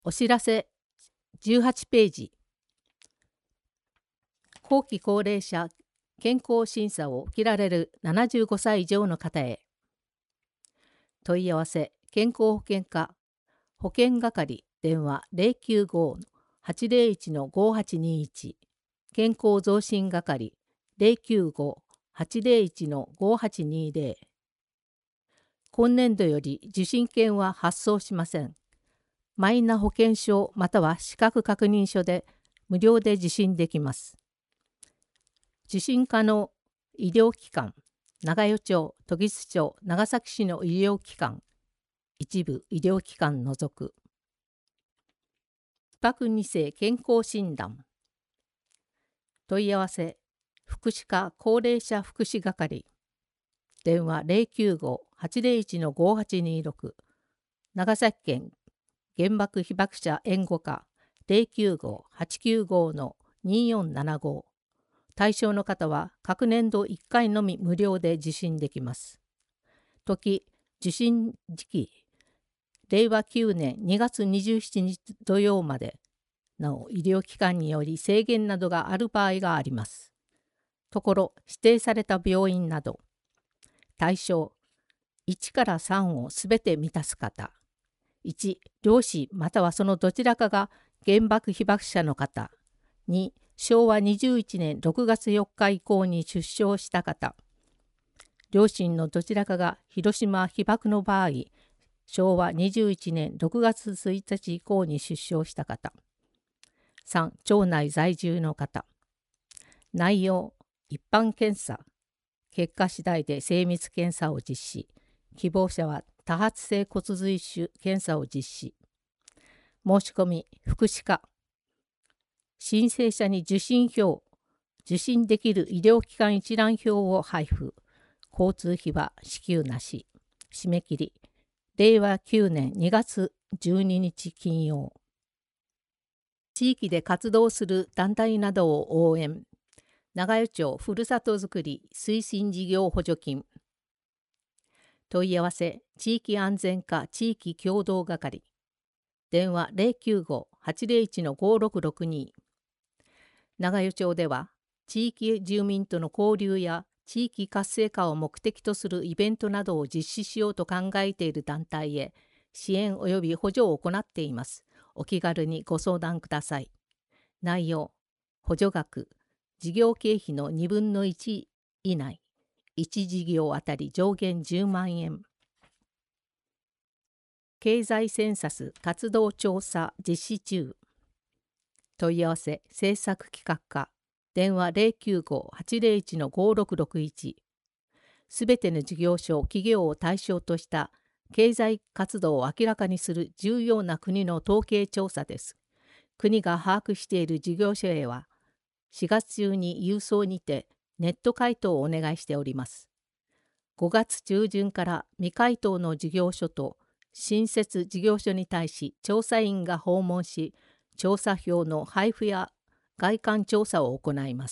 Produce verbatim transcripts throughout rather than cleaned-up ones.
お知らせじゅうはちページ。後期高齢者健康審査を受けられるななじゅうごさい以上の方へ。問い合わせ健康保険課保険係電話 ゼロきゅうご はちゼロいち ごはちにいち 健康増進係 ゼロきゅうご はちゼロいち ごはちにゼロ。今年度より受診券は発送しません。マイナ保険証または資格確認書で無料で受診できます。受診可能医療機関、長与町、時津町、長崎市の医療機関、一部医療機関除く。パクに世健康診断。問い合わせ、福祉課高齢者福祉係。電話 ゼロきゅうご はちゼロいち ごはちにろく。長崎県原爆被爆者援護課 ゼロきゅうご はちきゅうご によんななご。対象の方は各年度いっかいのみ無料で受診できます。時、受診時期、れいわきゅうねんにがつにじゅうしちにち土曜まで。なお、医療機関により制限などがある場合があります。ところ、指定された病院など、対象、いちからさんをすべて満たす方。いち、両親またはそのどちらかが原爆被爆者の方。に、しょうわにじゅういちねんろくがつよっか以降に出生した方。両親のどちらかが広島被爆の場合、しょうわにじゅういちねんろくがつついたち以降に出生した方。さん、町内在住の方。内容、一般検査。結果次第で精密検査を実施。希望者は多発性骨髄腫検査を実施。申し込み、福祉課。申請者に受診票、受診できる医療機関一覧表を配布。交通費は支給なし。締め切り、れいわきゅうねんにがつじゅうににち金曜。地域で活動する団体などを応援。長与町ふるさとづくり推進事業補助金。問い合わせ、地域安全課地域協同係。電話 ゼロきゅうご はちゼロいち ごろくろくに。長与町では、地域住民との交流や地域活性化を目的とするイベントなどを実施しようと考えている団体へ支援及び補助を行っています。お気軽にご相談ください。内容、補助額、事業経費のにぶんのいち以内、いち事業あたり上限じゅうまんえん。経済センサス活動調査実施中。問い合わせ政策企画課電話 ゼロきゅうご はちゼロいち ごろくろくいち。すべての事業所企業を対象とした経済活動を明らかにする重要な国の統計調査です。国が把握している事業所へはしがつ中に郵送にてネット回答をお願いしております。ごがつちゅうじゅんから未回答の事業所と新設事業所に対し調査員が訪問し、調査票の配布や外観調査を行います。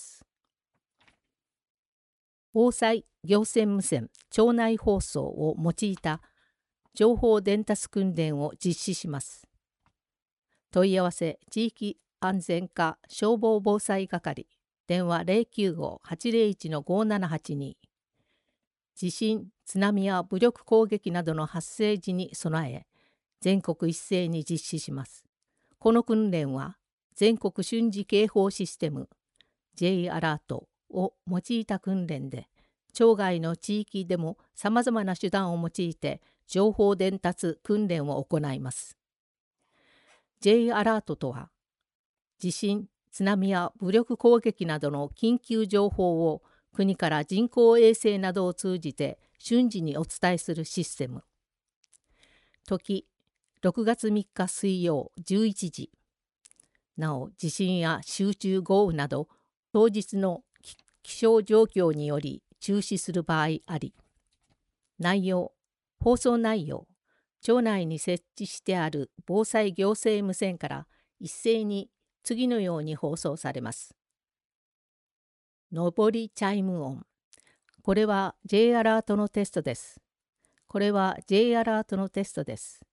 防災行政無線町内放送を用いた情報伝達訓練を実施します。問い合わせ地域安全課消防防災係電話 ゼロきゅうご はちゼロいち ごななはちに。地震、津波や武力攻撃などの発生時に備え、全国一斉に実施します。この訓練は、全国瞬時警報システム ジェイ アラートを用いた訓練で、町外の地域でもさまざまな手段を用いて情報伝達訓練を行います。ジェイ アラートとは、地震、津波や武力攻撃などの緊急情報を国から人工衛星などを通じて瞬時にお伝えするシステム。時、ろくがつみっか水曜じゅういちじ。なお、地震や集中豪雨など当日の気象状況により中止する場合あり。内容、放送内容、町内に設置してある防災行政無線から一斉に次のように放送されます。上りチャイム音。これは J アラートのテストです。これは J アラートのテストです。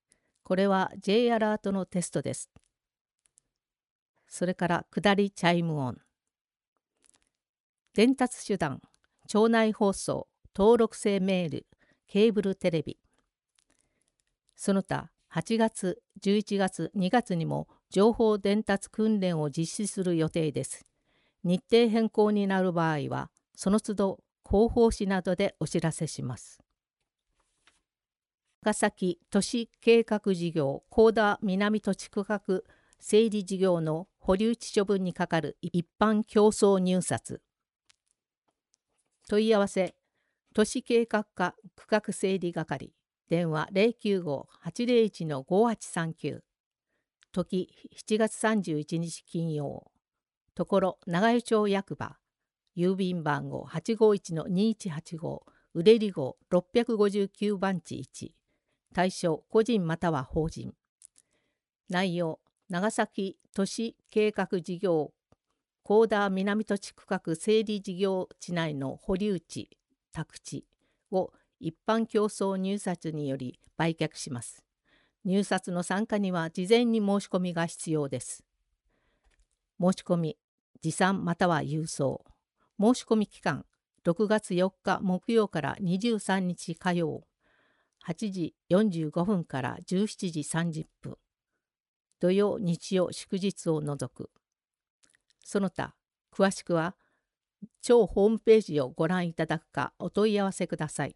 これは J アラートのテストです。それから下りチャイム音。伝達手段、町内放送、登録制メール、ケーブルテレビ。その他、はちがつ、じゅういちがつ、にがつにも情報伝達訓練を実施する予定です。日程変更になる場合は、その都度広報誌などでお知らせします。長崎都市計画事業高田南土地区画整理事業の保留地処分に係る一般競争入札。問い合わせ、都市計画課区画整理係、電話 ゼロきゅうご はちゼロいち ごはちさんきゅう。時しちがつさんじゅういちにち金曜。ところ長与町役場。郵便番号 はちごいちのにいちはちご。売れり号ろっぴゃくごじゅうきゅう番地いち。対象個人または法人。内容、長崎都市計画事業高田南土地区画整理事業地内の保留地、宅地を一般競争入札により売却します。入札の参加には事前に申し込みが必要です。申し込み、持参または郵送。申し込み期間、ろくがつよっか木曜からにじゅうさんにち火曜。はちじよんじゅうごふんからじゅうしちじさんじゅっぷん。土曜、日曜、祝日を除く。その他、詳しくは、町ホームページをご覧いただくかお問い合わせください。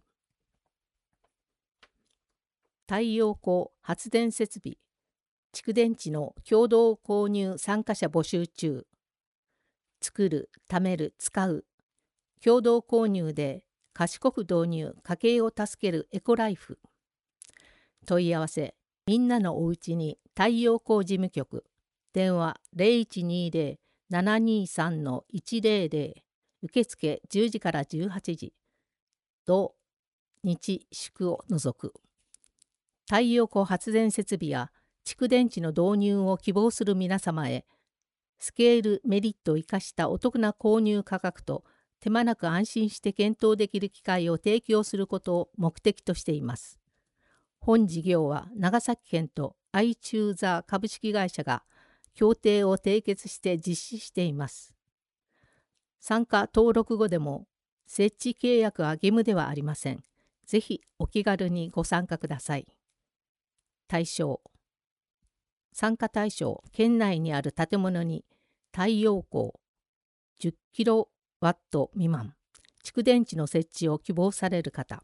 太陽光発電設備、蓄電池の共同購入参加者募集中。作る、貯める、使う。共同購入で賢く導入、家計を助けるエコライフ。問い合わせ、みんなのおうちに太陽光事務局。電話 ゼロいちにゼロ ななにさんのいちゼロゼロ。受付じゅうじからじゅうはちじ。土、日、祝を除く。太陽光発電設備や蓄電池の導入を希望する皆様へ、スケールメリットを生かしたお得な購入価格と手間なく安心して検討できる機会を提供することを目的としています。本事業は長崎県とアイチューザー株式会社が協定を締結して実施しています。参加登録後でも設置契約は義務ではありません。ぜひお気軽にご参加ください。対象、参加対象、県内にある建物に太陽光じゅっキロワット未満、蓄電池の設置を希望される方。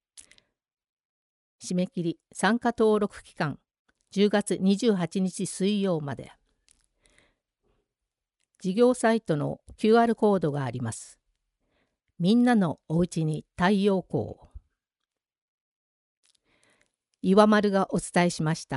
締め切り、参加登録期間、じゅうがつにじゅうはちにち水曜まで。事業サイトの キューアール コードがあります。みんなのおうちに太陽光。岩丸がお伝えしました。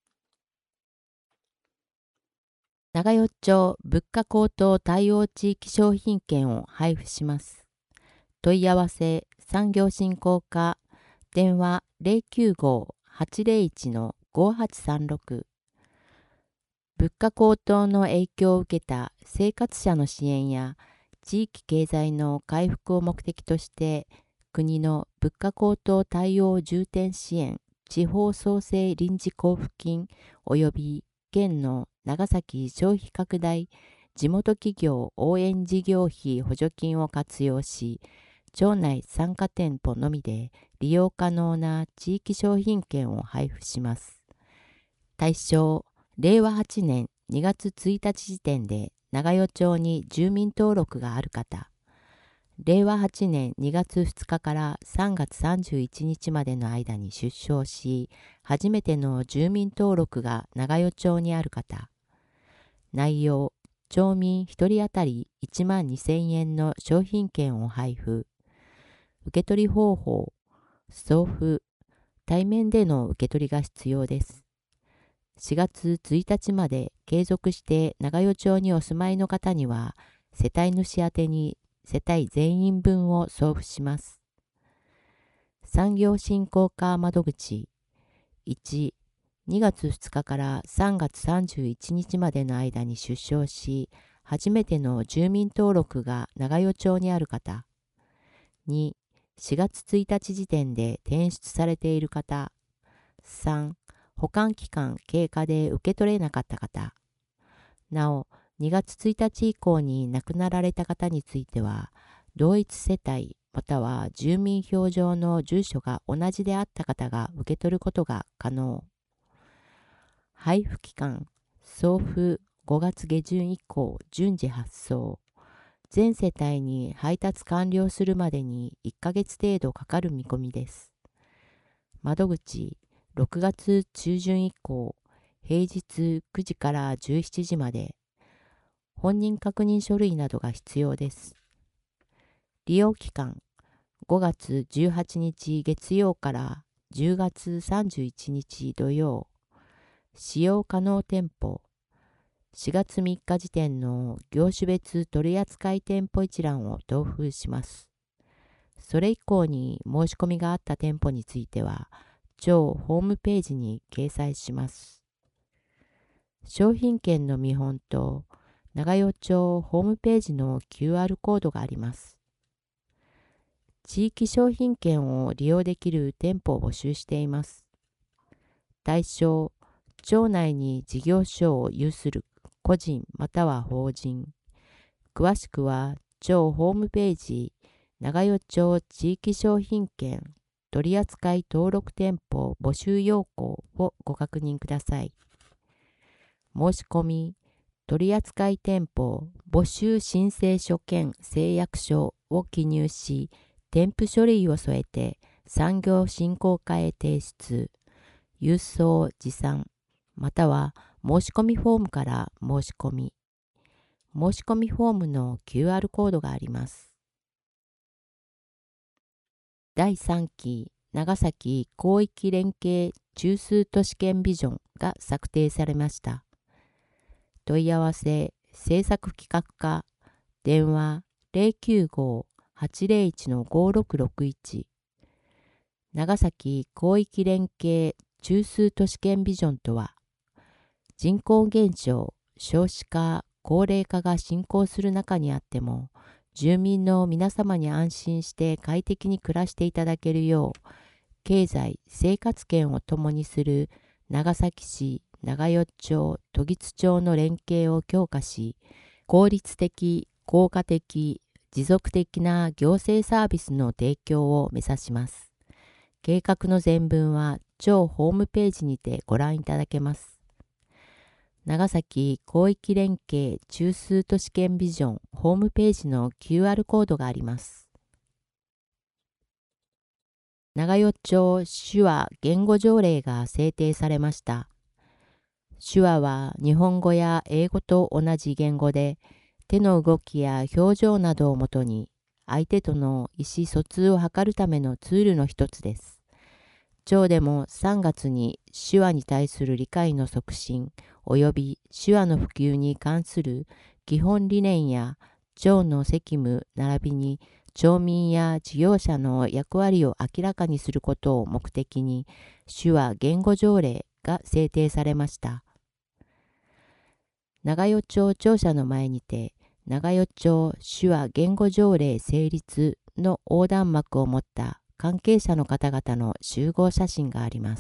長与町物価高騰対応地域商品券を配布します。問い合わせ産業振興課電話 ゼロきゅうご はちゼロいち ごはちさんろく。物価高騰の影響を受けた生活者の支援や地域経済の回復を目的として国の物価高騰対応重点支援地方創生臨時交付金及び県の長崎消費拡大地元企業応援事業費補助金を活用し、町内参加店舗のみで利用可能な地域商品券を配布します。対象、れいわはちねんにがつついたち時点で長与町に住民登録がある方、れいわはちねんにがつふつかからさんがつさんじゅういちにちまでの間に出生し、初めての住民登録が長与町にある方、内容、町民ひとり当たりいちまんにせんえんの商品券を配布。受取方法、送付、対面での受け取りが必要です。しがつついたちまで継続して長与町にお住まいの方には、世帯主宛てに世帯全員分を送付します。産業振興課窓口いち、にがつふつかからさんがつさんじゅういちにちまでの間に出生し、初めての住民登録が長与町にある方。に、しがつついたち時点で転出されている方。さん、 保管期間経過で受け取れなかった方、なおにがつついたち以降に亡くなられた方については、同一世帯または住民票上の住所が同じであった方が受け取ることが可能。配布期間、送付ごがつ下旬以降順次発送。全世帯に配達完了するまでにいっかげつ程度かかる見込みです。窓口、ろくがつちゅうじゅん以降、平日くじからじゅうしちじまで。本人確認書類などが必要です。利用期間、ごがつじゅうはちにち月曜からじゅうがつさんじゅういちにち土曜。使用可能店舗、しがつみっか時点の業種別取扱店舗一覧を同封します。それ以降に申し込みがあった店舗については、庁ホームページに掲載します。商品券の見本と長与町ホームページの キューアール コードがあります。地域商品券を利用できる店舗を募集しています。対象、町内に事業所を有する個人または法人。詳しくは町ホームページ長与町地域商品券取扱登録店舗募集要項をご確認ください。申し込み、取扱店舗募集申請書兼誓約書を記入し、添付書類を添えて産業振興課へ提出。郵送持参または申し込みフォームから申し込み。申し込みフォームの キューアール コードがあります。だいさんき長崎広域連携中枢都市圏ビジョンが策定されました。問い合わせ制作企画課電話 ゼロきゅうご はちゼロいち ごろくろくいち。長崎広域連携中枢都市圏ビジョンとは、人口減少、少子化、高齢化が進行する中にあっても、住民の皆様に安心して快適に暮らしていただけるよう、経済・生活圏を共にする長崎市、長与町、時津町の連携を強化し、効率的、効果的、持続的な行政サービスの提供を目指します。計画の全文は庁ホームページにてご覧いただけます。長崎広域連携中枢都市圏ビジョンホームページの キューアール コードがあります。長与町手話言語条例が制定されました。手話は日本語や英語と同じ言語で、手の動きや表情などをもとに相手との意思疎通を図るためのツールの一つです。町でもさんがつに手話に対する理解の促進及び手話の普及に関する基本理念や町の責務並びに町民や事業者の役割を明らかにすることを目的に手話言語条例が制定されました。長与町庁舎の前にて長与町手話言語条例成立の横断幕を持った関係者の方々の集合写真があります。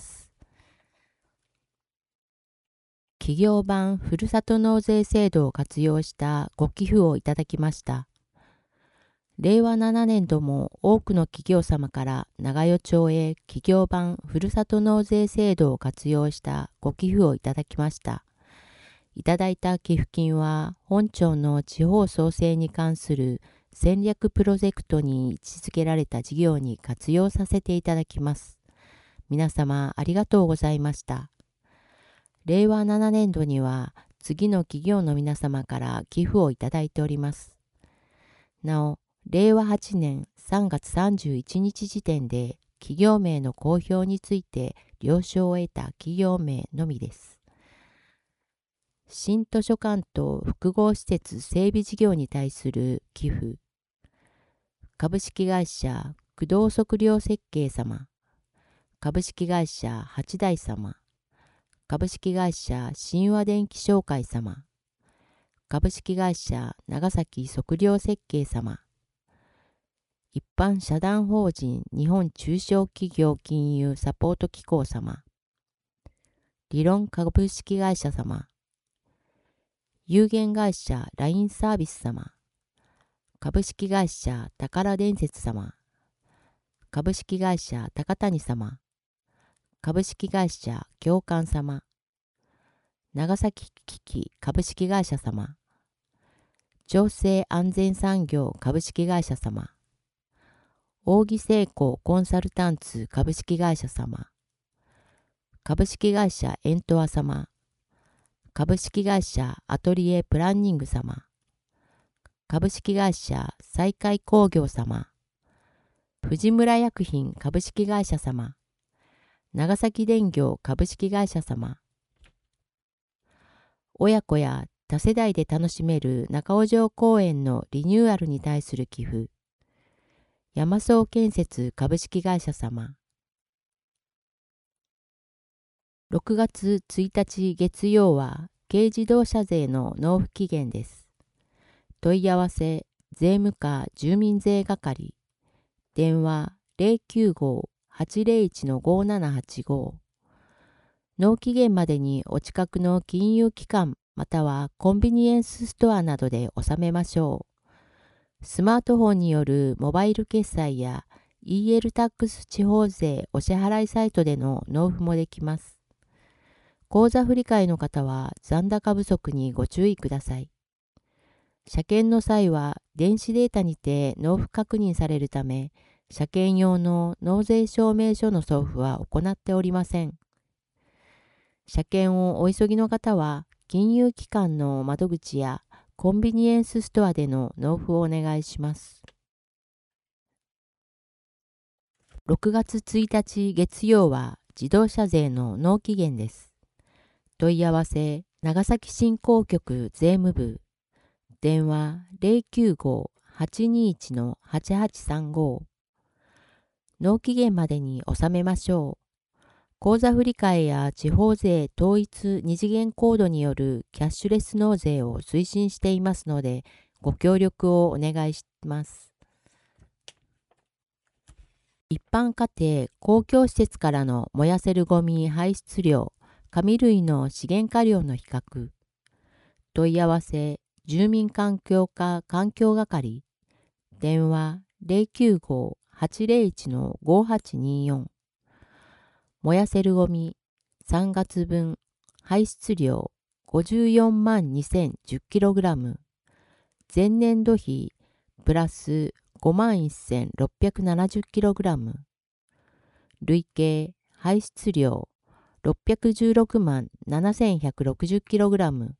企業版ふるさと納税制度を活用したご寄付をいただきました。れいわななねんども多くの企業様から長与町へ企業版ふるさと納税制度を活用したご寄付をいただきました。いただいた寄付金は本町の地方創生に関する戦略プロジェクトに位置づけられた事業に活用させていただきます。皆様ありがとうございました。れいわななねんどには次の企業の皆様から寄付をいただいております。なお、れいわはちねんさんがつさんじゅういちにち時点で企業名の公表について了承を得た企業名のみです。新図書館と複合施設整備事業に対する寄付。株式会社駆動測量設計様、株式会社八代様、株式会社神話電気商会様、株式会社長崎測量設計様、一般社団法人日本中小企業金融サポート機構様、 理論株式会社様、有限会社 ライン サービス様、株式会社宝伝説様、株式会社高谷様、株式会社共感様、長崎機器株式会社様、調整安全産業株式会社様、扇成功コンサルタンツ株式会社様、株式会社エントア様、株式会社アトリエプランニング様、株式会社再開工業様、藤村薬品株式会社様、長崎電業株式会社様、親子や多世代で楽しめる中尾城公園のリニューアルに対する寄付、山荘建設株式会社様、ろくがつついたち月曜は軽自動車税の納付期限です。問い合わせ税務課住民税係、電話 ゼロきゅうご はちゼロいち ごななはちご、納期限までにお近くの金融機関またはコンビニエンスストアなどで納めましょう。スマートフォンによるモバイル決済や イーエル タックス地方税お支払いサイトでの納付もできます。口座振替の方は残高不足にご注意ください。車検の際は電子データにて納付確認されるため、車検用の納税証明書の送付は行っておりません。車検をお急ぎの方は、金融機関の窓口やコンビニエンスストアでの納付をお願いします。ろくがつついたち月曜は自動車税の納期限です。問い合わせ長崎振興局税務部、電話 ゼロきゅうご はちにいち はちはちさんご、納期限までに納めましょう。口座振替や地方税統一二次元コードによるキャッシュレス納税を推進していますので、ご協力をお願いします。一般家庭、公共施設からの燃やせるゴミ排出量、紙類の資源価量の比較。問い合わせ、住民環境課環境係、電話 ゼロきゅうご はちゼロいち ごはちによん、燃やせるゴミさんがつぶん排出量ごじゅうよんまんにせんじゅっキログラム、前年度比プラスごまんせんろっぴゃくななじゅうキログラム、累計排出量ろっぴゃくじゅうろくまんななせんひゃくろくじゅうキログラム、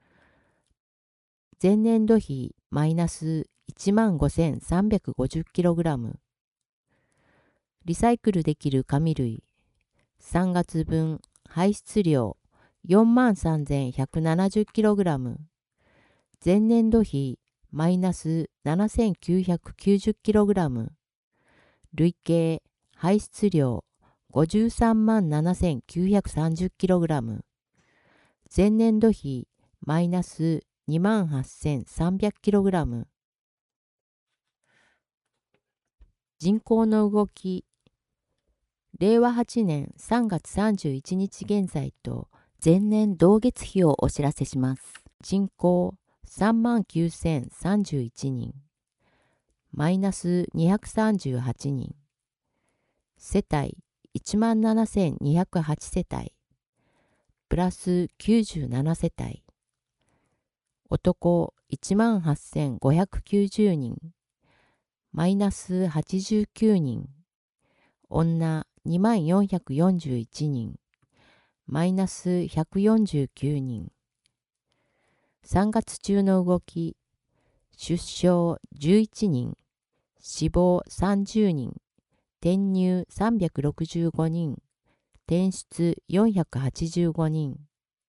前年度比マイナスいちまんごせんさんびゃくごじゅうキログラム、リサイクルできる紙類さんがつぶん排出量よんまんさんぜんひゃくななじゅうキログラム、前年度比マイナスななせんきゅうひゃくきゅうじゅうキログラム、累計排出量ごじゅうさんまんななせんきゅうひゃくさんじゅうキログラム、前年度比マイナスにまんはっせんさんびゃくキログラム、人口の動きれいわはちねんさんがつさんじゅういちにち現在と前年同月比をお知らせします。人口さんまんきゅうせんさんじゅういちにん、マイナスにひゃくさんじゅうはちにん、世帯いちまんななせんにひゃくはちせたい、プラスきゅうじゅうななせたい、男いちまんはっせんごひゃくきゅうじゅうにん、マイナスはちじゅうきゅうにん、女にまんよんひゃくよんじゅういちにん、マイナスひゃくよんじゅうきゅうにん。さんがつ中の動き、出生じゅういちにん、死亡さんじゅうにん、転入さんびゃくろくじゅうごにん、転出よんひゃくはちじゅうごにん。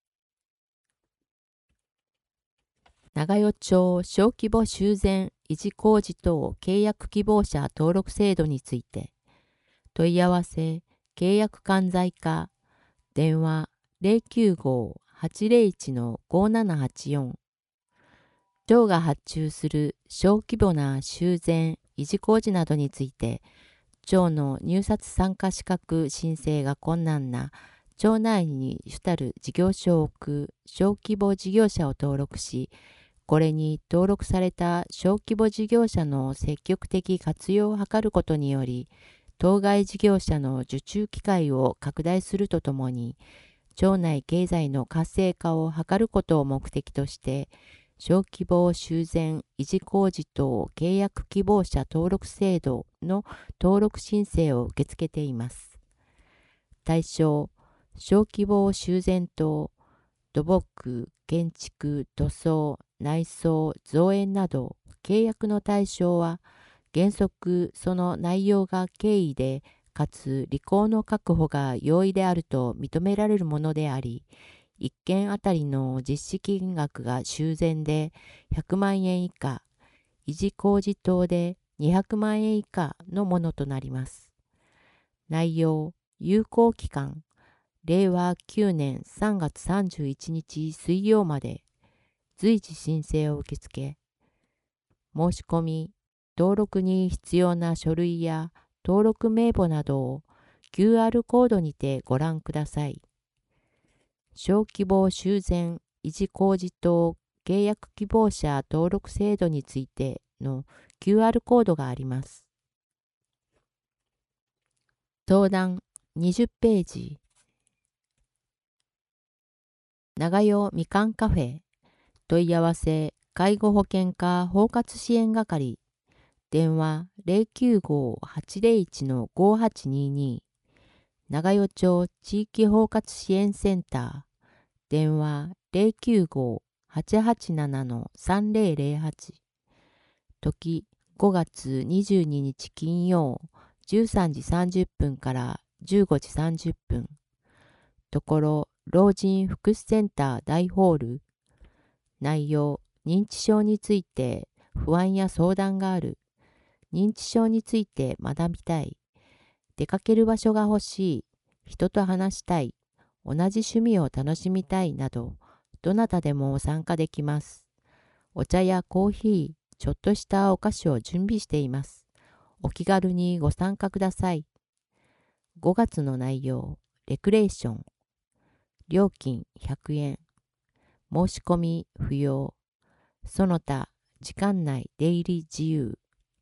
長与町小規模修繕維持工事等契約希望者登録制度について、問い合わせ契約管財課、電話 ゼロきゅうご はちゼロいち ごななはちよん。町が発注する小規模な修繕維持工事などについて、町の入札参加資格申請が困難な町内に主たる事業所を置く小規模事業者を登録し、これに登録された小規模事業者の積極的活用を図ることにより、当該事業者の受注機会を拡大するとともに、町内経済の活性化を図ることを目的として、小規模修繕維持工事等契約希望者登録制度の登録申請を受け付けています。対象、小規模修繕等、土木、建築、塗装、内装、造園など、契約の対象は、原則その内容が経緯で、かつ履行の確保が容易であると認められるものであり、いっけんあたりの実施金額が修繕でひゃくまんえん以下、維持工事等でにひゃくまんえん以下のものとなります。内容、有効期間、れいわきゅうねんさんがつさんじゅういちにち水曜まで、随時申請を受け付け、申し込み、登録に必要な書類や登録名簿などを キューアール コードにてご覧ください。小規模修繕維持工事等契約希望者登録制度についての キューアール コードがあります。相談にじゅっページ。長代みかんカフェ問い合わせ介護保険課包括支援係電話 ゼロきゅうご はちゼロいち ごはちにに 長代町地域包括支援センター電話 ゼロきゅうご はちはちなな さんゼロゼロはち 時ごがつにじゅうににち金曜じゅうさんじさんじゅっぷんからじゅうごじさんじゅっぷんところ老人福祉センター大ホール内容認知症について不安や相談がある認知症について学びたい出かける場所が欲しい人と話したい同じ趣味を楽しみたいなどどなたでも参加できます。お茶やコーヒーちょっとしたお菓子を準備しています。お気軽にご参加ください。ごがつの内容レクレーション料金ひゃくえん申し込み不要その他時間内出入り自由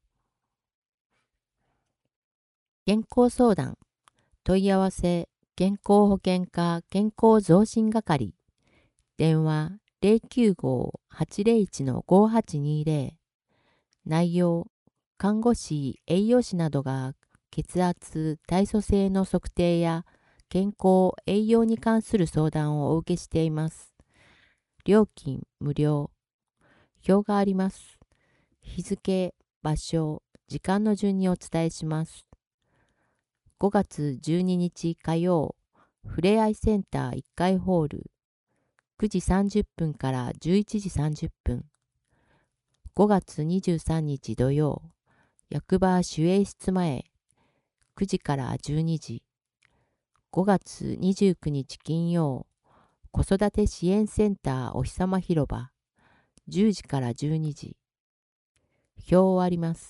健康相談問い合わせ健康保険課健康増進係電話 ゼロきゅうご はちゼロいち ごはちにゼロ 内容看護師栄養士などが血圧体組成の測定や健康栄養に関する相談をお受けしています。料金無料表があります。日付場所時間の順にお伝えします。ごがつじゅうににち火曜ふれあいセンターいっかいホールくじさんじゅっぷんからじゅういちじさんじゅっぷんごがつにじゅうさんにち土曜役場守衛室前くじからじゅうにじごがつにじゅうくにち金曜子育て支援センターおひさま広場じゅうじからじゅうにじ表をあります。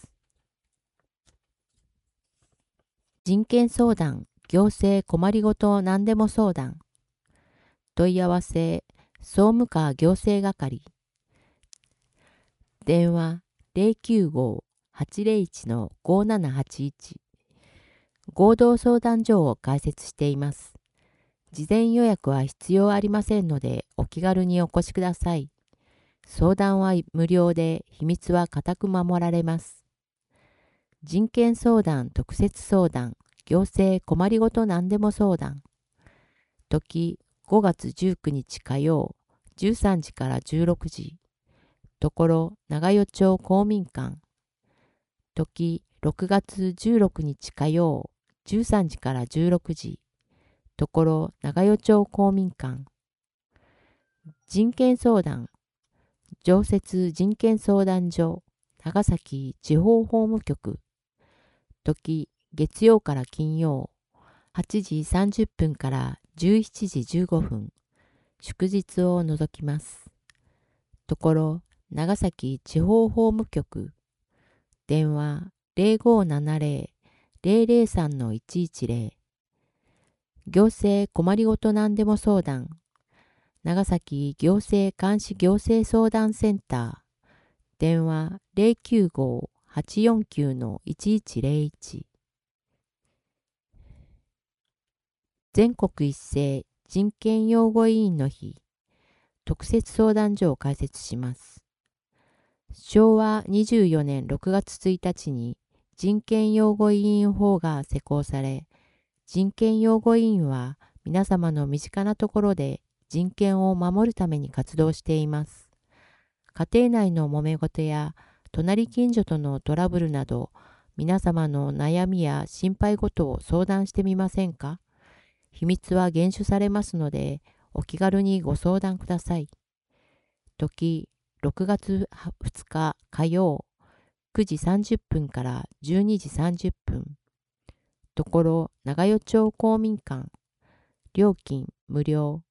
人権相談行政困りごと何でも相談問い合わせ総務課行政係電話 ゼロきゅうご はちゼロいち ごななはちいち 合同相談所を開設しています。事前予約は必要ありませんのでお気軽にお越しください。相談は無料で秘密は固く守られます。人権相談特設相談行政困りごと何でも相談時ごがつじゅうくにち火曜じゅうさんじからじゅうろくじところ長代町公民館時ろくがつじゅうろくにち火曜じゅうさんじからじゅうろくじところ長代町公民館人権相談常設人権相談所長崎地方法務局時月曜から金曜はちじさんじゅっぷんからじゅうしちじじゅうごふん祝日を除きます。ところ長崎地方法務局電話 ゼロごななゼロ ゼロゼロさん いちいちゼロ行政困りごとなんでも相談。長崎行政監視行政相談センター。電話 ゼロきゅうご はちよんきゅう いちいちゼロいち。全国一斉人権擁護委員の日。特設相談所を開設します。しょうわにじゅうよねんろくがつついたちに人権擁護委員法が施行され、人権擁護委員は皆様の身近なところで人権を守るために活動しています。家庭内の揉め事や隣近所とのトラブルなど、皆様の悩みや心配事を相談してみませんか？秘密は厳守されますので、お気軽にご相談ください。時、ろくがつふつか火曜、くじさんじゅっぷんからじゅうにじさんじゅっぷん。ところ、長与町公民館。料金無料。